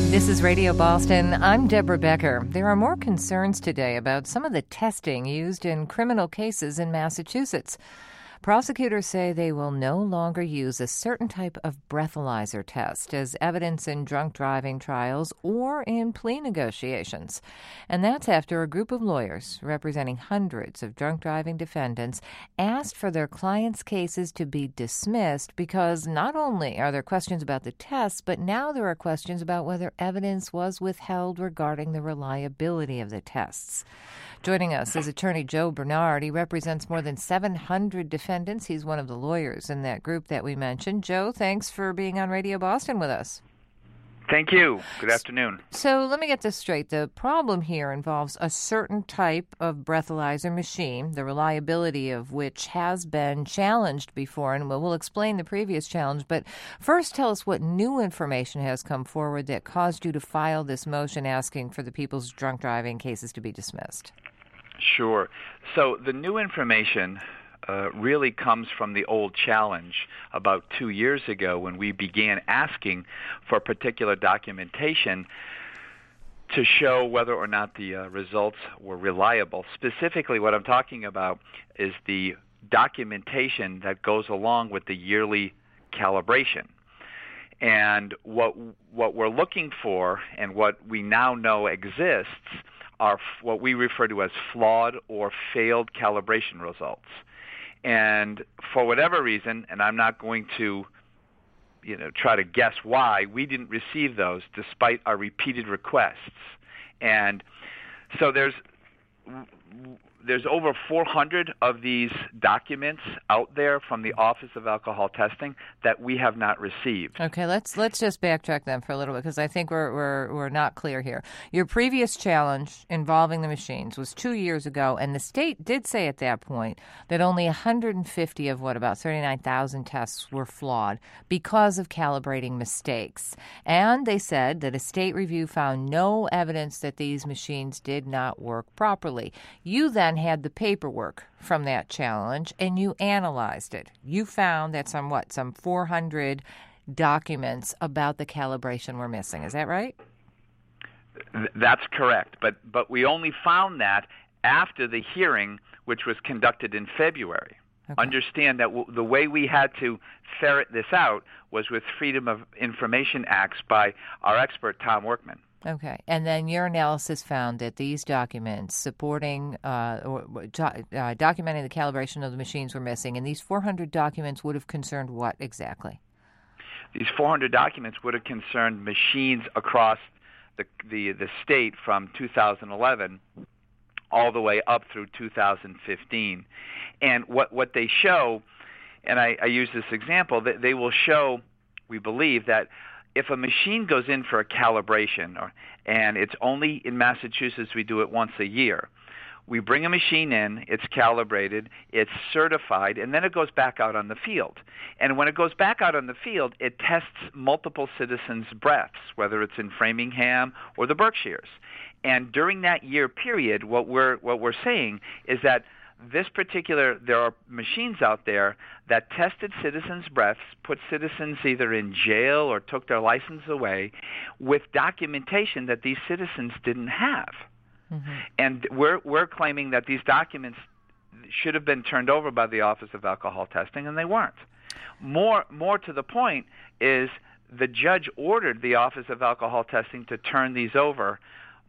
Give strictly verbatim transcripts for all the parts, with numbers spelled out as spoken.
This is Radio Boston. I'm Deborah Becker. There are more concerns today about some of the testing used in criminal cases in Massachusetts. Prosecutors say they will no longer use a certain type of breathalyzer test as evidence in drunk driving trials or in plea negotiations. And that's after a group of lawyers representing hundreds of drunk driving defendants asked for their clients' cases to be dismissed because not only are there questions about the tests, but now there are questions about whether evidence was withheld regarding the reliability of the tests. Joining us is attorney Joe Bernard. He represents more than seven hundred defendants. He's one of the lawyers in that group that we mentioned. Joe, thanks for being on Radio Boston with us. Thank you. Good afternoon. So let me get this straight. The problem here involves a certain type of breathalyzer machine, the reliability of which has been challenged before, and we'll explain the previous challenge. But first, tell us what new information has come forward that caused you to file this motion asking for the people's drunk driving cases to be dismissed. Sure. So the new information uh, really comes from the old challenge about two years ago when we began asking for particular documentation to show whether or not the uh, results were reliable. Specifically, what I'm talking about is the documentation that goes along with the yearly calibration. And what what we're looking for and what we now know exists are what we refer to as flawed or failed calibration results. And for whatever reason, and I'm not going to, you know, try to guess why, we didn't receive those despite our repeated requests. And so there's there's over four hundred of these documents out there from the Office of Alcohol Testing that we have not received. Okay, let's let's just backtrack then for a little bit because I think we're we're we're not clear here. Your previous challenge involving the machines was two years ago, and the state did say at that point that only one hundred fifty of what about thirty-nine thousand tests were flawed because of calibrating mistakes. And they said that a state review found no evidence that these machines did not work properly. You then had the paperwork from that challenge, and you analyzed it. You found that some, what, some four hundred documents about the calibration were missing. Is that right? That's correct. But but we only found that after the hearing, which was conducted in February. Okay. Understand that w- the way we had to ferret this out was with Freedom of Information Acts by our expert, Tom Workman. Okay. And then your analysis found that these documents supporting uh, or do, uh, documenting the calibration of the machines were missing, and these four hundred documents would have concerned what exactly? These four hundred documents would have concerned machines across the the, the state from two thousand eleven all the way up through two thousand fifteen. And what, what they show, and I, I use this example, that they will show, we believe, that if a machine goes in for a calibration, or, and it's only in Massachusetts we do it once a year, we bring a machine in, it's calibrated, it's certified, and then it goes back out on the field. And when it goes back out on the field, it tests multiple citizens' breaths, whether it's in Framingham or the Berkshires. And during that year period, what we're what we're saying is that this particular, there are machines out there that tested citizens' breaths, put citizens either in jail or took their license away with documentation that these citizens didn't have. Mm-hmm. And we're we're claiming that these documents should have been turned over by the Office of Alcohol Testing, and they weren't. More more to the point is the judge ordered the Office of Alcohol Testing to turn these over.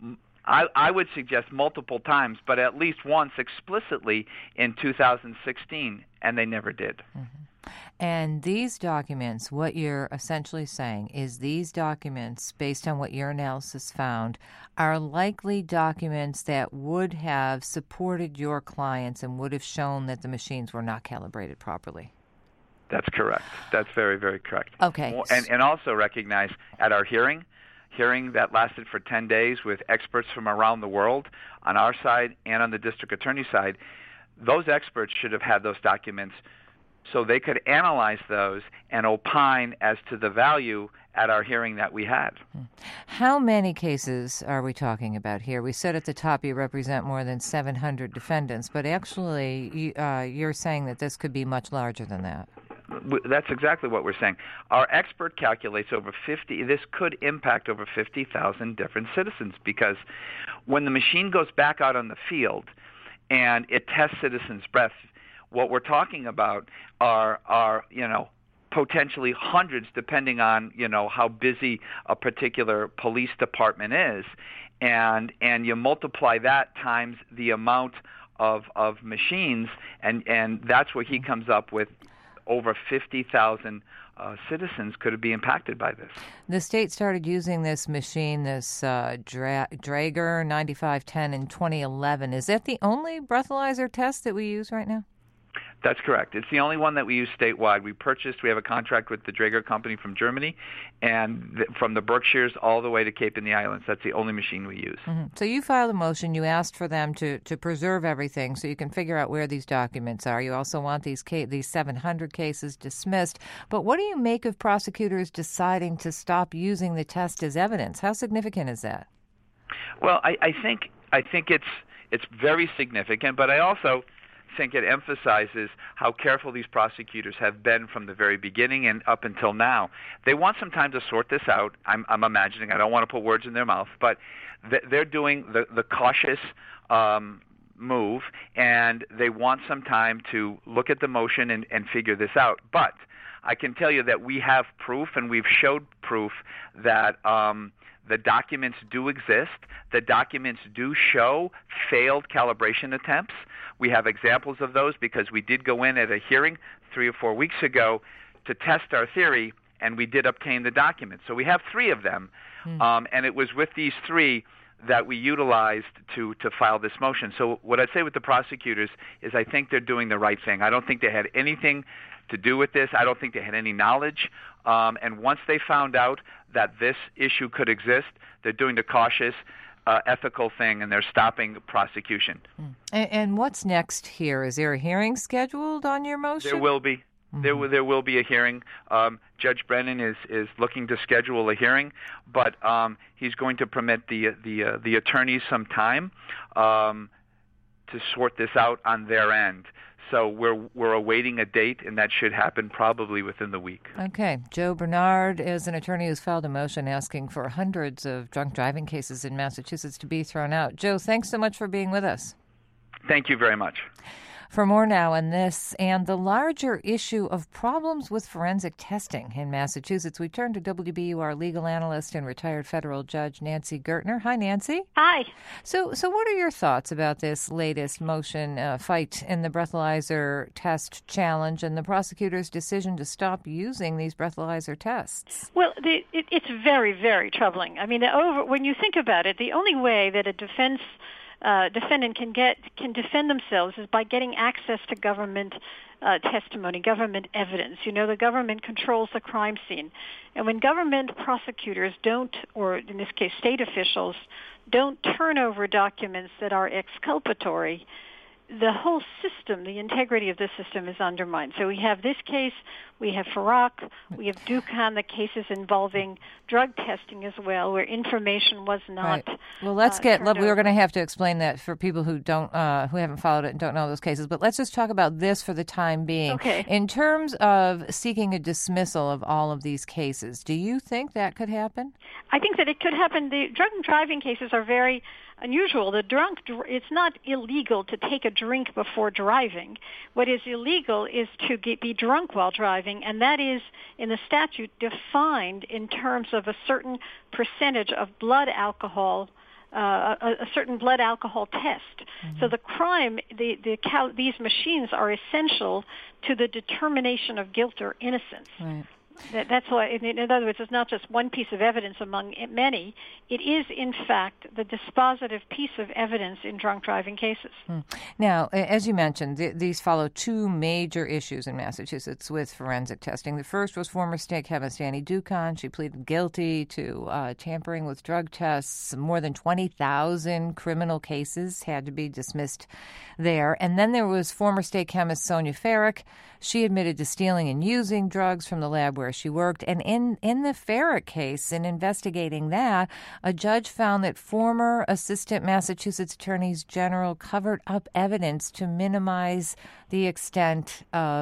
I, I would suggest multiple times, but at least once explicitly in two thousand sixteen, and they never did. Mm-hmm. And these documents, what you're essentially saying is these documents, based on what your analysis found, are likely documents that would have supported your clients and would have shown that the machines were not calibrated properly. That's correct. That's very, very correct. Okay. And, and also recognize at our hearing, hearing that lasted for ten days with experts from around the world on our side and on the district attorney's side, those experts should have had those documents so they could analyze those and opine as to the value at our hearing that we had. How many cases are we talking about here? We said at the top you represent more than seven hundred defendants, but actually uh, you're saying that this could be much larger than that. That's exactly what we're saying. Our expert calculates over fifty. This could impact over fifty thousand different citizens, because when the machine goes back out on the field and it tests citizens' breath, what we're talking about are are you know potentially hundreds, depending on you know how busy a particular police department is, and and you multiply that times the amount of of machines, and and that's where he comes up with over fifty thousand uh, citizens could be impacted by this. The state started using this machine, this uh, Dra- Draeger ninety-five ten in twenty eleven. Is that the only breathalyzer test that we use right now? That's correct. It's the only one that we use statewide. We purchased, we have a contract with the Draeger company from Germany, and th- from the Berkshires all the way to Cape and the Islands. That's the only machine we use. Mm-hmm. So you filed a motion. You asked for them to, to preserve everything so you can figure out where these documents are. You also want these ca- these seven hundred cases dismissed. But what do you make of prosecutors deciding to stop using the test as evidence? How significant is that? Well, I, I think I think it's it's very significant, but I also think it emphasizes how careful these prosecutors have been from the very beginning and up until now. They want some time to sort this out. I'm, I'm imagining. I don't want to put words in their mouth, but they're doing the, the cautious um, move, and they want some time to look at the motion and, and figure this out. But I can tell you that we have proof, and we've showed proof that um, the documents do exist. The documents do show failed calibration attempts. We have examples of those because we did go in at a hearing three or four weeks ago to test our theory, and we did obtain the documents. So we have three of them, mm. um, and it was with these three that we utilized to, to file this motion. So what I'd say with the prosecutors is I think they're doing the right thing. I don't think they had anything to do with this. I don't think they had any knowledge. Um, and once they found out that this issue could exist, they're doing the cautious, uh, ethical thing, and they're stopping prosecution. Mm. And, and what's next here? Is there a hearing scheduled on your motion? There will be. Mm-hmm. There will there will be a hearing. Um, Judge Brennan is, is looking to schedule a hearing, but um, he's going to permit the the uh, the attorneys some time um, to sort this out on their end. So we're we're awaiting a date, and that should happen probably within the week. Okay. Joe Bernard is an attorney who's filed a motion asking for hundreds of drunk driving cases in Massachusetts to be thrown out. Joe, thanks so much for being with us. Thank you very much. For more now on this and the larger issue of problems with forensic testing in Massachusetts, we turn to W B U R legal analyst and retired federal judge Nancy Gertner. Hi, Nancy. Hi. So, so what are your thoughts about this latest motion uh, fight in the breathalyzer test challenge and the prosecutor's decision to stop using these breathalyzer tests? Well, the, it, it's very, very troubling. I mean, over, when you think about it, the only way that a defense Uh, defendant can get can defend themselves is by getting access to government uh, testimony, government evidence. You know, the government controls the crime scene, and when government prosecutors don't, or in this case, state officials don't turn over documents that are exculpatory, the whole system, the integrity of the system is undermined. So we have this case, we have Farak, we have Dukhan, the cases involving drug testing as well, where information was not. Right. Well, let's uh, get. We over. are going to have to explain that for people who don't, uh, who haven't followed it and don't know those cases. But let's just talk about this for the time being. Okay. In terms of seeking a dismissal of all of these cases, do you think that could happen? I think that it could happen. The drug and driving cases are very unusual. The drunk, it's not illegal to take a drink before driving. What is illegal is to get, be drunk while driving, and that is in the statute defined in terms of a certain percentage of blood alcohol, uh, a, a certain blood alcohol test. Mm-hmm. So the crime, the, the cal- these machines are essential to the determination of guilt or innocence. Right. That, that's why, in other words, it's not just one piece of evidence among many. It is, in fact, the dispositive piece of evidence in drunk driving cases. Hmm. Now, as you mentioned, th- these follow two major issues in Massachusetts with forensic testing. The first was former state chemist Annie Dukhan. She pleaded guilty to uh, tampering with drug tests. More than twenty thousand criminal cases had to be dismissed there. And then there was former state chemist Sonia Farrick. She admitted to stealing and using drugs from the lab where she worked. And in, in the Farrick case, in investigating that, a judge found that former Assistant Massachusetts Attorneys General covered up evidence to minimize the extent of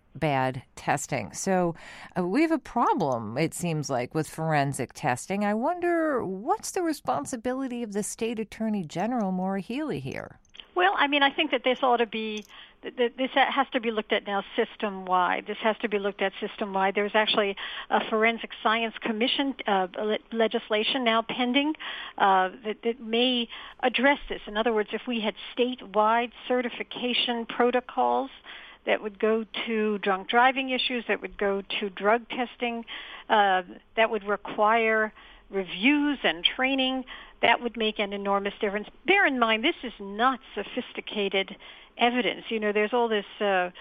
bad testing. So uh, we have a problem, it seems like, with forensic testing. I wonder, what's the responsibility of the state attorney general, Maura Healey, here? Well, I mean, I think that this ought to be, this has to be looked at now system-wide. This has to be looked at system-wide. There's actually a Forensic Science Commission uh, legislation now pending uh, that, that may address this. In other words, if we had statewide certification protocols that would go to drunk driving issues, that would go to drug testing, uh, that would require reviews and training, that would make an enormous difference. Bear in mind, this is not sophisticated evidence. You know, there's all this uh, uh,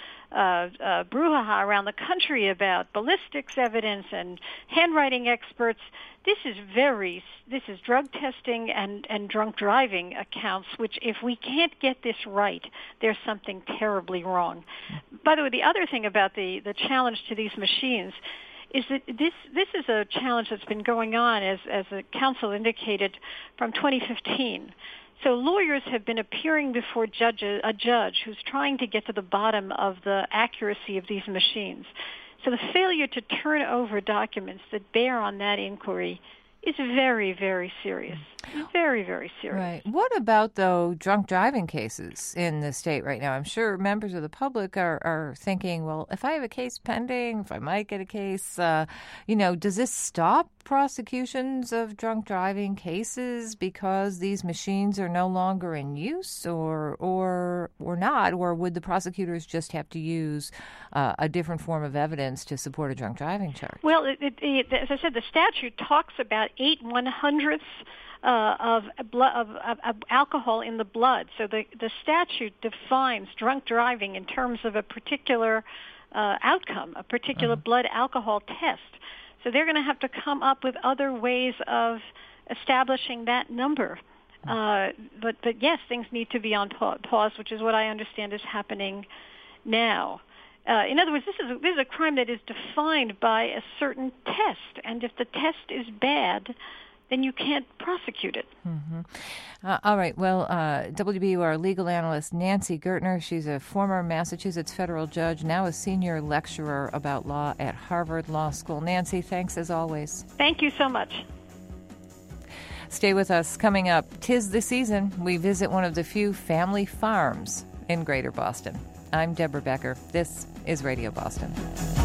uh, brouhaha around the country about ballistics evidence and handwriting experts. This is very, this is drug testing and, and drunk driving accounts, which if we can't get this right, there's something terribly wrong. By the way, the other thing about the, the challenge to these machines is that this this is a challenge that's been going on, as, as the counsel indicated, from twenty fifteen. So lawyers have been appearing before judges, a judge who's trying to get to the bottom of the accuracy of these machines. So the failure to turn over documents that bear on that inquiry is very, very serious. Very, very serious. Right. What about, though, drunk driving cases in the state right now? I'm sure members of the public are, are thinking, well, if I have a case pending, if I might get a case, uh, you know, does this stop prosecutions of drunk driving cases because these machines are no longer in use, or or or not? Or would the prosecutors just have to use uh, a different form of evidence to support a drunk driving charge? Well, it, it, it, as I said, the statute talks about eight one-hundredths Uh, of, of, of, of alcohol in the blood. So the, the statute defines drunk driving in terms of a particular uh, outcome, a particular uh-huh. blood alcohol test. So they're going to have to come up with other ways of establishing that number. Uh, but, but yes, things need to be on pause, which is what I understand is happening now. Uh, in other words, this is, a, this is a crime that is defined by a certain test, and if the test is bad, then you can't prosecute it. Mm-hmm. Uh, all right. Well, uh, W B U R legal analyst Nancy Gertner, she's a former Massachusetts federal judge, now a senior lecturer about law at Harvard Law School. Nancy, thanks as always. Thank you so much. Stay with us. Coming up, 'tis the season. We visit one of the few family farms in Greater Boston. I'm Deborah Becker. This is Radio Boston.